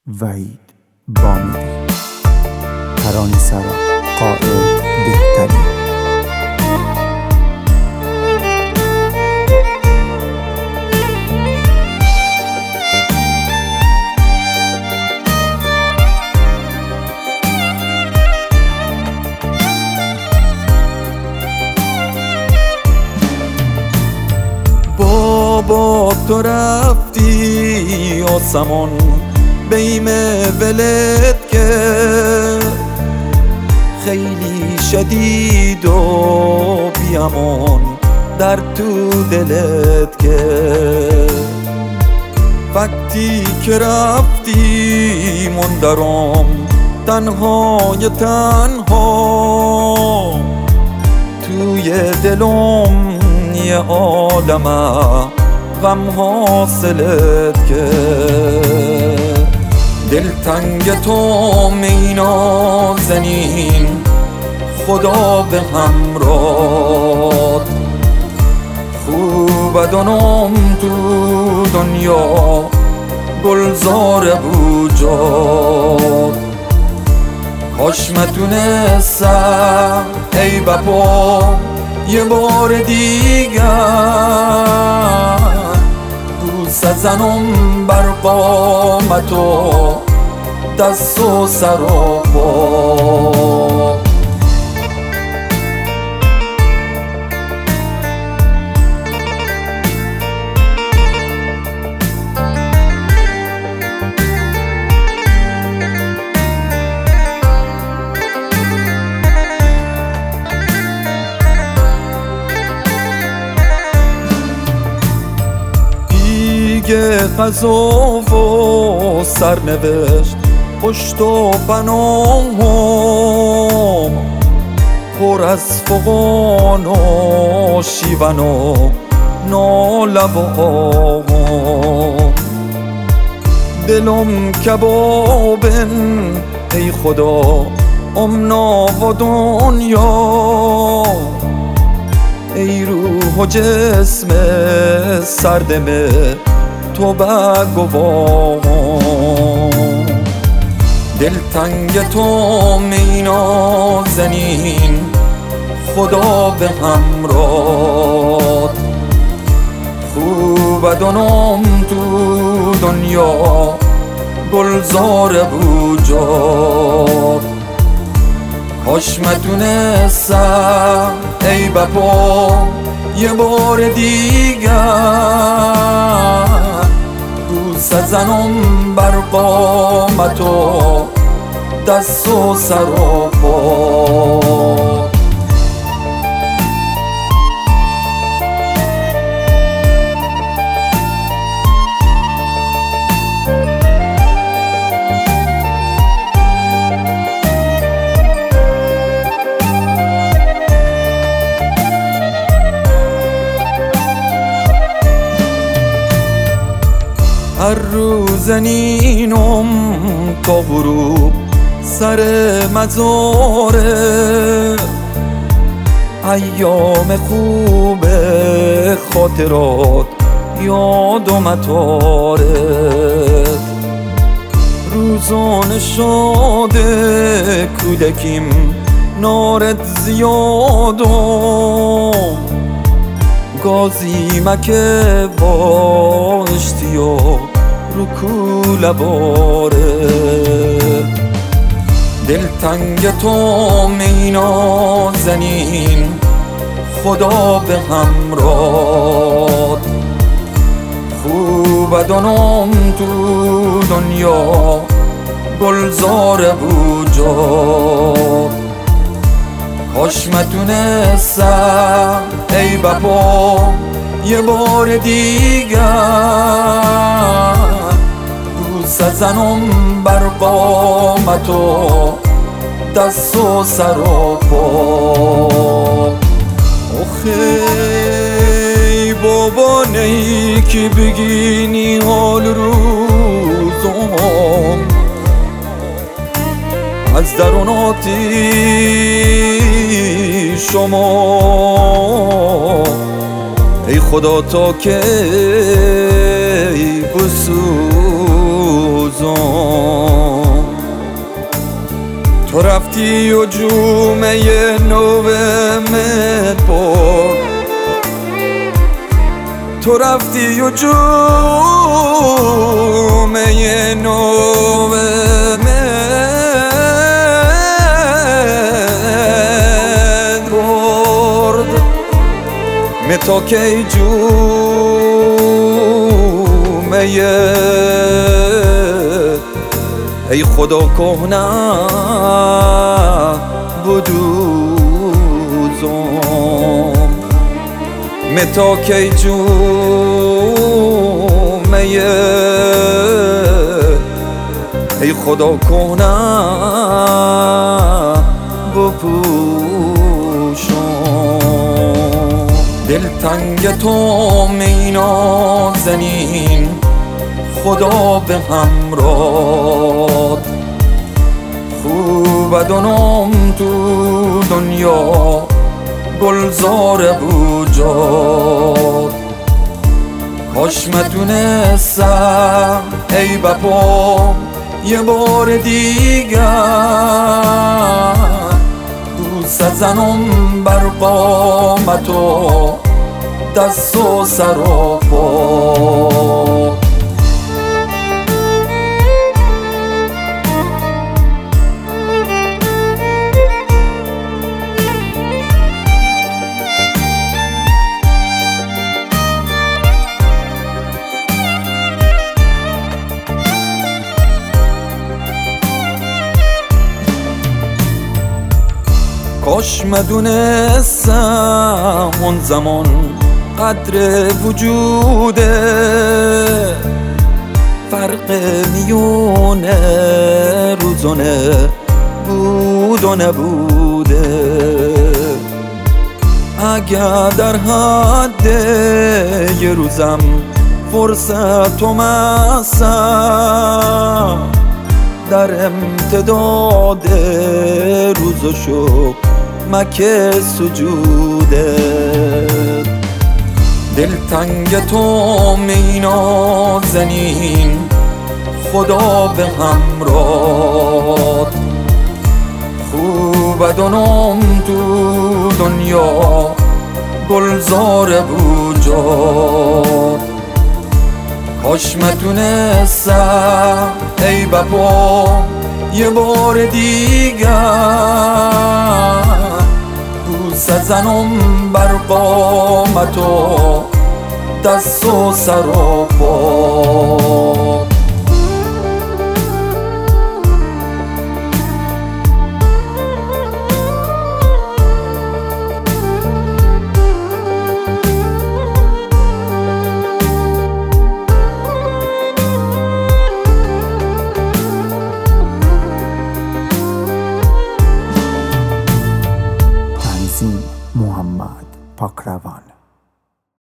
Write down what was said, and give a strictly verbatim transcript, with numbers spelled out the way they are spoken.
وحید بامیری، ترانه‌سرا، قائل دهتری. بابا تو رفتی آسمان بیم ولد که خیلی شدید و بیامان در تو دلت که وقتی که رفتی مندرم تنهای تنها توی دلم یه عالمه غم حاصلت که دلتنگ تو می نازنین خدا به همراه خوب دنم تو دنیا گلزار بوجاد کاش متونستم ای بابا یه بار دیگر بوسه زنم بر قامت و دست و سر و پا قضا و سرنوشت پشت و بنام پر از فغان و شیون و ناله و آهم دلم کبابن ای خدا امنا و دنیا ای روح و جسم سردمه تو بگوام دلتنگ تو می نازنین خدا به همراه خوب دنم تو دنیا گلزار بوجاد کاش متونستم ای بابا یه بار دیگر بوسه زنم بر قامت و دست و سر و پا هر روز نینم تا غروب سر مزاره ایام خوب خاطرات یاد و متاره روزان شاد کودکیم نارت زیادم گازی مکه با اشتیا رو کوله باره دلتنگ تو می نازنین خدا به همراه خوب دنم تو دنیا گلزار بوجاد کاش متونستم ای بابا یه بار دیگر بوسه زنم بر قامت و دست و سر و پا آخه ای بابا نی که بگینی حال روزم از دروناتی شما ای خدا تا که بسوزم تو رفتی و جومه نومت برد، تو رفتی و جومه نومت برد. متا کی جومه ای خدا کهنه بدوزم، متا کی جومه ای خدا کهنه بپوشم. دلتنگ تو می نازنین خدا به همراه، خوب دنم تو دنیا گلزار بوجاد. کاش متونستم ای بپا یه بار دیگر بوسه زنم بر قامت و دست و سر و پا. کاش مدونستم اون زمان قدر وجوده، فرق میونه روزونه بود و نبوده. اگر در حد یه روزم فرصت و مسم، در امتداد روزشو مکه سجوده. دلتنگ تو می نازنین خدا به همراه، خوب دنم تو دنیا گلزار بوجاد. کاش متونستم ای بپا یه بار دیگر بوسه زنم بر قامت و دست و سر و پا. تنظیم محمد پاکروان.